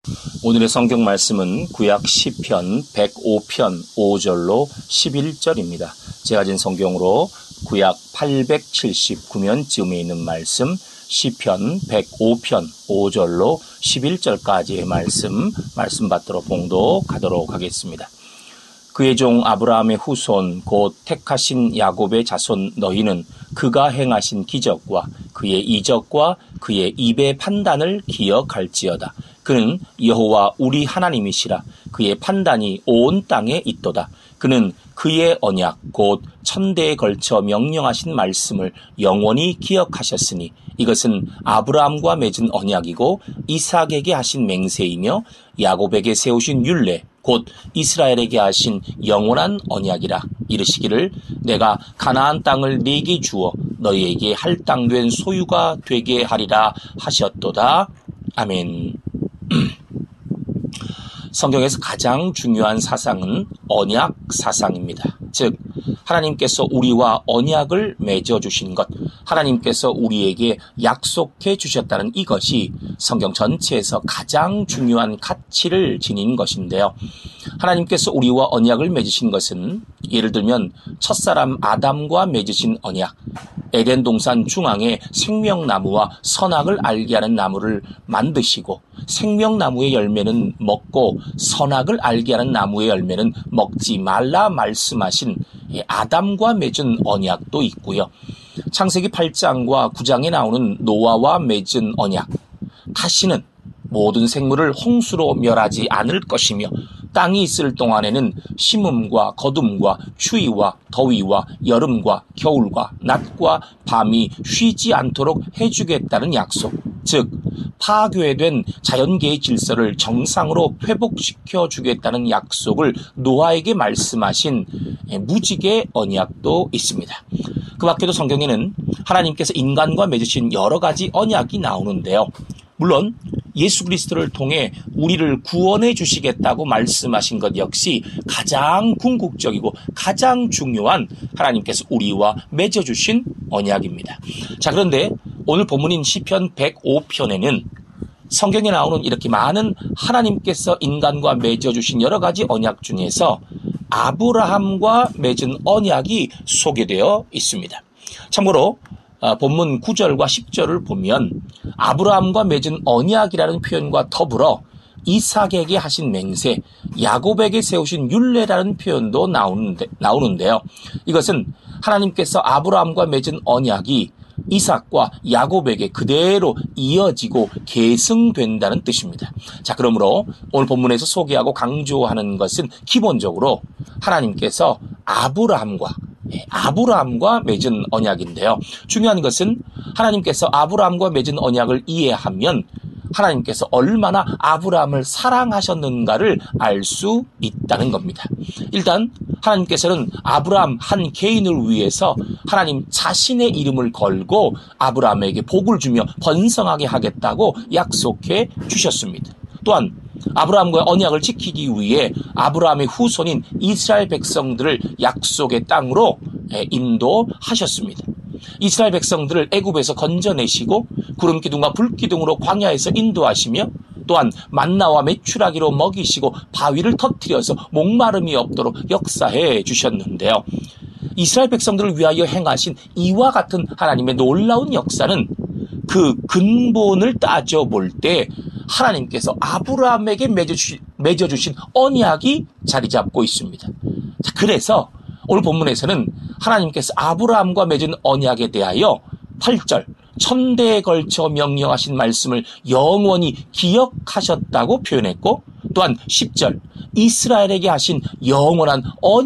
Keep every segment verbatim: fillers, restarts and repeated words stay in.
오늘의 성경 말씀은 구약 시편 백오 편 오 절로 십일 절입니다. 제가 진 성경으로 구약 팔백칠십구 면쯤에 있는 말씀 시편 백오 편 오 절로 십일 절까지의 말씀 말씀 받도록 봉독하도록 하겠습니다. 그의 종 아브라함의 후손 곧 택하신 야곱의 자손 너희는 그가 행하신 기적과 그의 이적과 그의 입의 판단을 기억할지어다. 그는 여호와 우리 하나님이시라. 그의 판단이 온 땅에 있도다. 그는 그의 언약 곧 천대에 걸쳐 명령하신 말씀을 영원히 기억하셨으니 이것은 아브라함과 맺은 언약이고 이삭에게 하신 맹세이며 야곱에게 세우신 율례 곧 이스라엘에게 하신 영원한 언약이라. 이르시기를 내가 가나안 땅을 네게 주어 너희에게 할당된 소유가 되게 하리라 하셨도다. 아멘. 성경에서 가장 중요한 사상은 언약 사상입니다. 즉 하나님께서 우리와 언약을 맺어주신 것, 하나님께서 우리에게 약속해 주셨다는 이것이 성경 전체에서 가장 중요한 가치를 지닌 것인데요. 하나님께서 우리와 언약을 맺으신 것은 예를 들면 첫사람 아담과 맺으신 언약, 에덴 동산 중앙에 생명나무와 선악을 알게 하는 나무를 만드시고 생명나무의 열매는 먹고 선악을 알게 하는 나무의 열매는 먹지 말라 말씀하신 아담과 맺은 언약도 있고요. 창세기 팔 장과 구 장에 나오는 노아와 맺은 언약, 다시는 모든 생물을 홍수로 멸하지 않을 것이며 땅이 있을 동안에는 심음과 거둠과 추위와 더위와 여름과 겨울과 낮과 밤이 쉬지 않도록 해주겠다는 약속, 즉 파괴된 자연계의 질서를 정상으로 회복시켜 주겠다는 약속을 노아에게 말씀하신 무지개 언약도 있습니다. 그 밖에도 성경에는 하나님께서 인간과 맺으신 여러 가지 언약이 나오는데요. 물론 예수 그리스도를 통해 우리를 구원해 주시겠다고 말씀하신 것 역시 가장 궁극적이고 가장 중요한 하나님께서 우리와 맺어주신 언약입니다. 자, 그런데 오늘 본문인 시편 백오 편에는 성경에 나오는 이렇게 많은 하나님께서 인간과 맺어주신 여러 가지 언약 중에서 아브라함과 맺은 언약이 소개되어 있습니다. 참고로 본문 구 절과 십 절을 보면 아브라함과 맺은 언약이라는 표현과 더불어 이삭에게 하신 맹세, 야곱에게 세우신 율례라는 표현도 나오는데, 나오는데요. 이것은 하나님께서 아브라함과 맺은 언약이 이삭과 야곱에게 그대로 이어지고 계승된다는 뜻입니다. 자, 그러므로 오늘 본문에서 소개하고 강조하는 것은 기본적으로 하나님께서 아브라함과 아브라함과 맺은 언약인데요. 중요한 것은 하나님께서 아브라함과 맺은 언약을 이해하면 하나님께서 얼마나 아브라함을 사랑하셨는가를 알 수 있다는 겁니다. 일단 하나님께서는 아브라함 한 개인을 위해서 하나님 자신의 이름을 걸고 아브라함에게 복을 주며 번성하게 하겠다고 약속해 주셨습니다. 또한 아브라함과의 언약을 지키기 위해 아브라함의 후손인 이스라엘 백성들을 약속의 땅으로 인도하셨습니다. 이스라엘 백성들을 애굽에서 건져내시고 구름기둥과 불기둥으로 광야에서 인도하시며 또한 만나와 메추라기로 먹이시고 바위를 터뜨려서 목마름이 없도록 역사해 주셨는데요. 이스라엘 백성들을 위하여 행하신 이와 같은 하나님의 놀라운 역사는 그 근본을 따져볼 때 하나님께서 아브라함에게 맺어주신, 맺어주신 언약이 자리 잡고 있습니다. 자, 그래서 오늘 본문에서는 하나님께서 아브라함과 맺은 언약에 대하여 팔 절 천대에 걸쳐 명령하신 말씀을 영원히 기억하셨다고 표현했고 또한 십 절 이스라엘에게 하신 영원한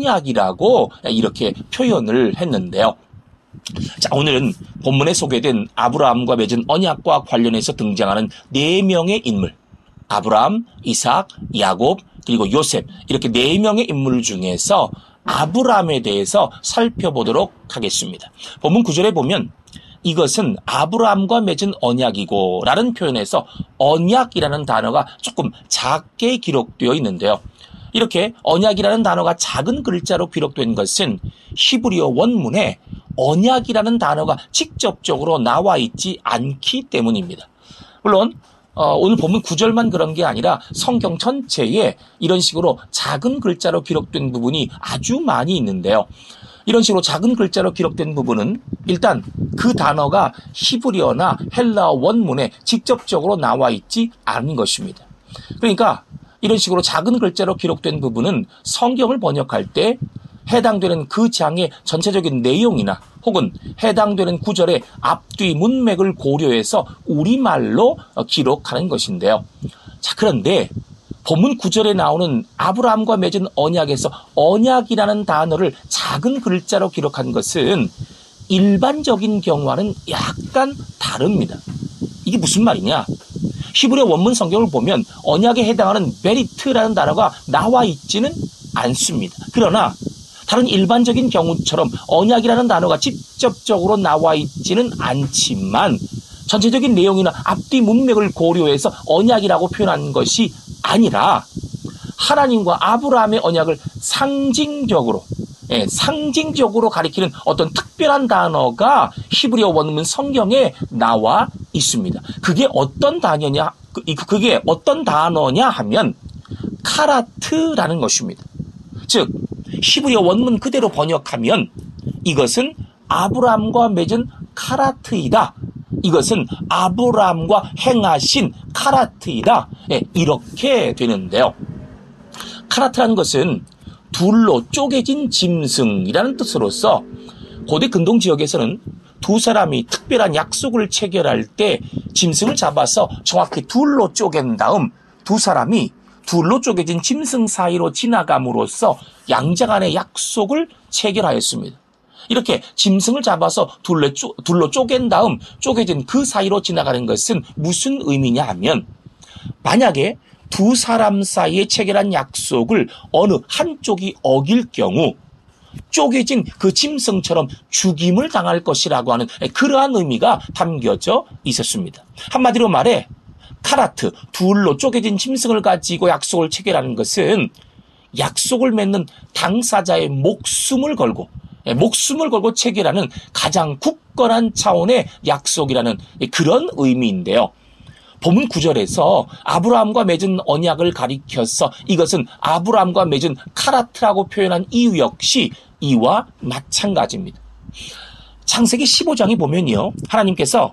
언약이라고 이렇게 표현을 했는데요. 자, 오늘은 본문에 소개된 아브라함과 맺은 언약과 관련해서 등장하는 네 명의 인물, 아브라함, 이삭, 야곱, 그리고 요셉, 이렇게 네 명의 인물 중에서 아브라함에 대해서 살펴보도록 하겠습니다. 본문 구 절에 보면 이것은 아브라함과 맺은 언약이고 라는 표현에서 언약이라는 단어가 조금 작게 기록되어 있는데요. 이렇게 언약이라는 단어가 작은 글자로 기록된 것은 히브리어 원문에 언약이라는 단어가 직접적으로 나와 있지 않기 때문입니다. 물론 어, 오늘 본문 구 절만 그런 게 아니라 성경 전체에 이런 식으로 작은 글자로 기록된 부분이 아주 많이 있는데요. 이런 식으로 작은 글자로 기록된 부분은 일단 그 단어가 히브리어나 헬라어 원문에 직접적으로 나와 있지 않은 것입니다. 그러니까 이런 식으로 작은 글자로 기록된 부분은 성경을 번역할 때 해당되는 그 장의 전체적인 내용이나 혹은 해당되는 구절의 앞뒤 문맥을 고려해서 우리말로 기록하는 것인데요. 자, 그런데 본문 구 절에 나오는 아브라함과 맺은 언약에서 언약이라는 단어를 작은 글자로 기록한 것은 일반적인 경우와는 약간 다릅니다. 이게 무슨 말이냐? 히브리어 원문 성경을 보면 언약에 해당하는 베리트라는 단어가 나와 있지는 않습니다. 그러나 다른 일반적인 경우처럼 언약이라는 단어가 직접적으로 나와 있지는 않지만 전체적인 내용이나 앞뒤 문맥을 고려해서 언약이라고 표현한 것이 아니라 하나님과 아브라함의 언약을 상징적으로 예, 상징적으로 가리키는 어떤 특별한 단어가 히브리어 원문 성경에 나와 있습니다. 그게 어떤 단어냐? 그게 어떤 단어냐 하면 카라트라는 것입니다. 즉 히브리어 원문 그대로 번역하면 이것은 아브라함과 맺은 카라트이다. 이것은 아브라함과 행하신 카라트이다. 예, 이렇게 되는데요. 카라트라는 것은 둘로 쪼개진 짐승이라는 뜻으로서 고대 근동 지역에서는 두 사람이 특별한 약속을 체결할 때 짐승을 잡아서 정확히 둘로 쪼갠 다음 두 사람이 둘로 쪼개진 짐승 사이로 지나감으로써 양자 간의 약속을 체결하였습니다. 이렇게 짐승을 잡아서 둘로, 쪼, 둘로 쪼갠 다음 쪼개진 그 사이로 지나가는 것은 무슨 의미냐 하면 만약에 두 사람 사이에 체결한 약속을 어느 한쪽이 어길 경우 쪼개진 그 짐승처럼 죽임을 당할 것이라고 하는 그러한 의미가 담겨져 있었습니다. 한마디로 말해 카라트, 둘로 쪼개진 짐승을 가지고 약속을 체결하는 것은 약속을 맺는 당사자의 목숨을 걸고 목숨을 걸고 체결하는 가장 굳건한 차원의 약속이라는 그런 의미인데요. 본문 구 절에서 아브라함과 맺은 언약을 가리켜서 이것은 아브라함과 맺은 카라트라고 표현한 이유 역시 이와 마찬가지입니다. 창세기 십오 장에 보면요, 하나님께서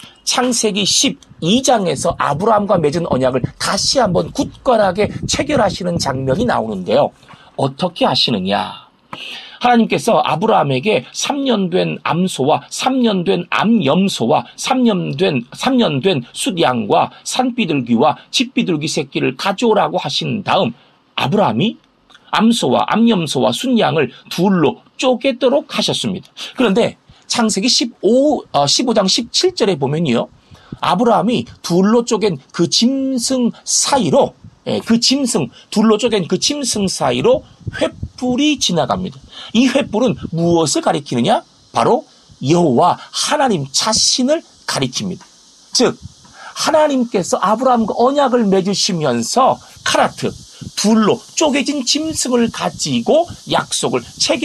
창세기 십이 장에서 아브라함과 맺은 언약을 다시 한번 굳건하게 체결하시는 장면이 나오는데요. 어떻게 하시느냐? 하나님께서 아브라함에게 삼 년 된 암소와 삼 년 된 암염소와 삼 년 된, 삼 년 된 숫양과 산비둘기와 집비둘기 새끼를 가져오라고 하신 다음 아브라함이 암소와 암염소와 숫양을 둘로 쪼개도록 하셨습니다. 그런데 창세기 십오, 어, 십오 장 십칠 절에 보면요, 아브라함이 둘로 쪼갠 그 짐승 사이로 예, 그 짐승, 둘로 쪼갠 그 짐승 사이로 횃불이 지나갑니다. 이 횃불은 무엇을 가리키느냐? 바로 여호와 하나님 자신을 가리킵니다. 즉 하나님께서 아브라함과 언약을 맺으시면서 카라트, 둘로 쪼개진 짐승을 가지고 약속을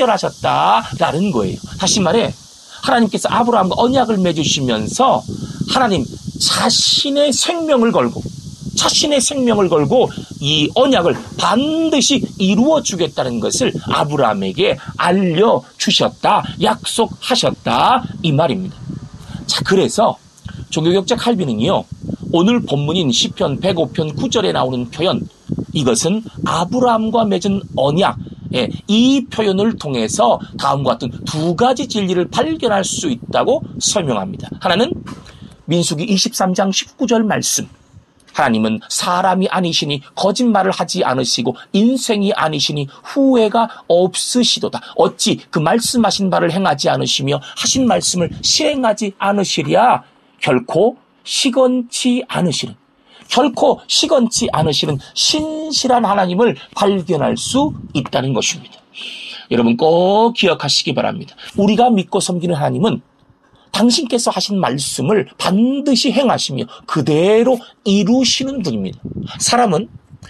체결하셨다라는 거예요. 다시 말해 하나님께서 아브라함과 언약을 맺으시면서 하나님 자신의 생명을 걸고 자신의 생명을 걸고 이 언약을 반드시 이루어 주겠다는 것을 아브라함에게 알려주셨다, 약속하셨다, 이 말입니다. 자, 그래서 종교개혁자 칼빈은요, 오늘 본문인 시편 백오 편 구 절에 나오는 표현, 이것은 아브라함과 맺은 언약, 예, 이 표현을 통해서 다음과 같은 두 가지 진리를 발견할 수 있다고 설명합니다. 하나는 민수기 이십삼 장 십구 절 말씀, 하나님은 사람이 아니시니 거짓말을 하지 않으시고 인생이 아니시니 후회가 없으시도다. 어찌 그 말씀하신 바를 행하지 않으시며 하신 말씀을 시행하지 않으시랴. 결코 시건치 않으시는, 결코 시건치 않으시는 신실한 하나님을 발견할 수 있다는 것입니다. 여러분 꼭 기억하시기 바랍니다. 우리가 믿고 섬기는 하나님은 당신께서 하신 말씀을 반드시 행하시며 그대로 이루시는 분입니다. 사람은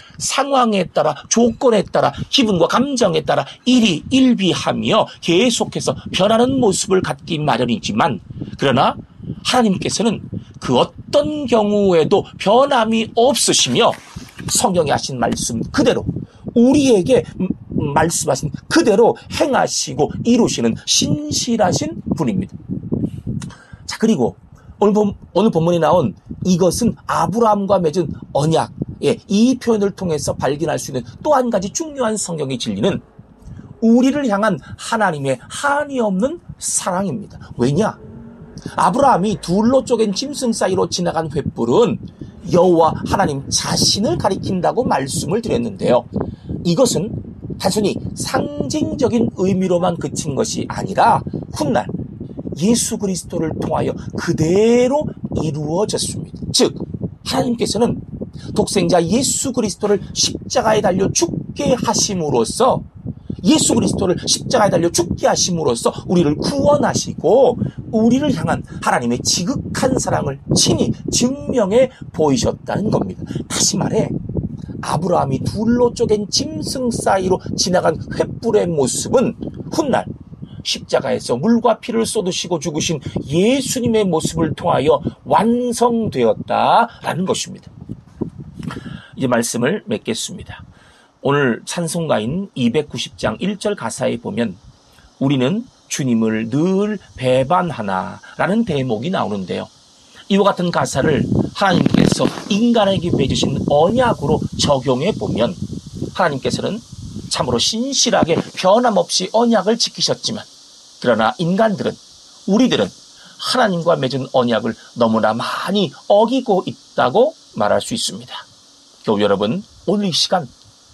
상황에 따라, 조건에 따라, 기분과 감정에 따라 일희일비하며 계속해서 변하는 모습을 갖기 마련이지만, 그러나 하나님께서는 그 어떤 경우에도 변함이 없으시며 성경에 하신 말씀 그대로 우리에게 말씀하신 그대로 행하시고 이루시는 신실하신 분입니다. 자, 그리고 오늘, 본, 오늘 본문에 나온 이것은 아브라함과 맺은 언약, 예, 이 표현을 통해서 발견할 수 있는 또 한 가지 중요한 성경의 진리는 우리를 향한 하나님의 한이 없는 사랑입니다. 왜냐? 아브라함이 둘로 쪼갠 짐승 사이로 지나간 횃불은 여호와 하나님 자신을 가리킨다고 말씀을 드렸는데요. 이것은 단순히 상징적인 의미로만 그친 것이 아니라 훗날 예수 그리스도를 통하여 그대로 이루어졌습니다. 즉 하나님께서는 독생자 예수 그리스도를 십자가에 달려 죽게 하심으로써 예수 그리스도를 십자가에 달려 죽게 하심으로써 우리를 구원하시고 우리를 향한 하나님의 지극한 사랑을 친히 증명해 보이셨다는 겁니다. 다시 말해 아브라함이 둘로 쪼갠 짐승 사이로 지나간 횃불의 모습은 훗날 십자가에서 물과 피를 쏟으시고 죽으신 예수님의 모습을 통하여 완성되었다라는 것입니다. 이제 말씀을 맺겠습니다. 오늘 찬송가인 이백구십 장 일 절 가사에 보면 우리는 주님을 늘 배반하나라는 대목이 나오는데요. 이와 같은 가사를 하나님께서 인간에게 맺으신 언약으로 적용해 보면 하나님께서는 참으로 신실하게 변함없이 언약을 지키셨지만 그러나 인간들은 우리들은 하나님과 맺은 언약을 너무나 많이 어기고 있다고 말할 수 있습니다. 교우 여러분, 오늘 이 시간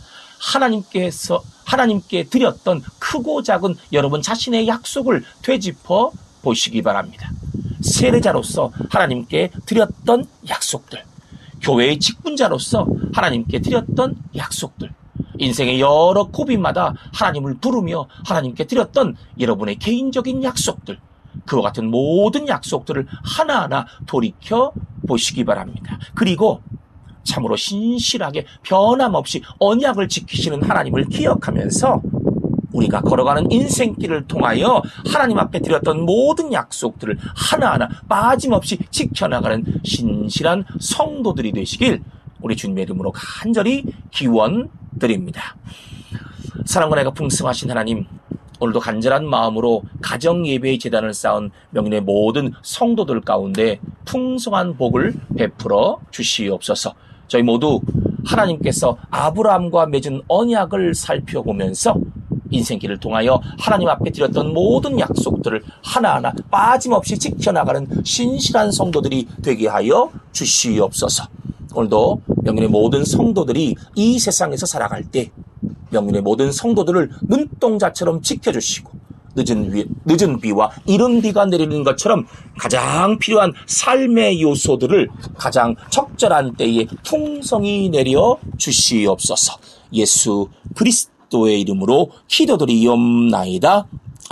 하나님께서 하나님께 드렸던 크고 작은 여러분 자신의 약속을 되짚어 보시기 바랍니다. 세례자로서 하나님께 드렸던 약속들, 교회의 직분자로서 하나님께 드렸던 약속들, 인생의 여러 고비마다 하나님을 부르며 하나님께 드렸던 여러분의 개인적인 약속들, 그와 같은 모든 약속들을 하나하나 돌이켜 보시기 바랍니다. 그리고 참으로 신실하게 변함없이 언약을 지키시는 하나님을 기억하면서 우리가 걸어가는 인생길을 통하여 하나님 앞에 드렸던 모든 약속들을 하나하나 빠짐없이 지켜나가는 신실한 성도들이 되시길 우리 주님의 이름으로 간절히 기원드립니다. 사랑과 은혜가 풍성하신 하나님, 오늘도 간절한 마음으로 가정예배의 제단을 쌓은 명인의 모든 성도들 가운데 풍성한 복을 베풀어 주시옵소서. 저희 모두 하나님께서 아브라함과 맺은 언약을 살펴보면서 인생길을 통하여 하나님 앞에 드렸던 모든 약속들을 하나하나 빠짐없이 지켜나가는 신실한 성도들이 되게 하여 주시옵소서. 오늘도 명인의 모든 성도들이 이 세상에서 살아갈 때 명인의 모든 성도들을 눈동자처럼 지켜주시고 늦은, 비, 늦은 비와 이른 비가 내리는 것처럼 가장 필요한 삶의 요소들을 가장 적절한 때에 풍성히 내려 주시옵소서. 예수 그리스도의 이름으로 기도드리옵나이다.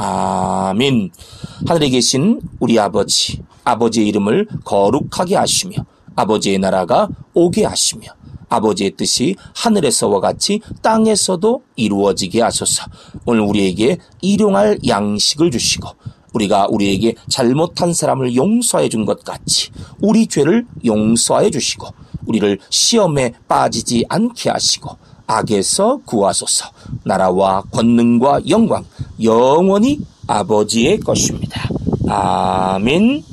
아멘. 하늘에 계신 우리 아버지, 아버지의 이름을 거룩하게 하시며 아버지의 나라가 오게 하시며 아버지의 뜻이 하늘에서와 같이 땅에서도 이루어지게 하소서. 오늘 우리에게 일용할 양식을 주시고 우리가 우리에게 잘못한 사람을 용서해 준 것 같이 우리 죄를 용서해 주시고 우리를 시험에 빠지지 않게 하시고 악에서 구하소서. 나라와 권능과 영광 영원히 아버지의 것입니다. 아멘.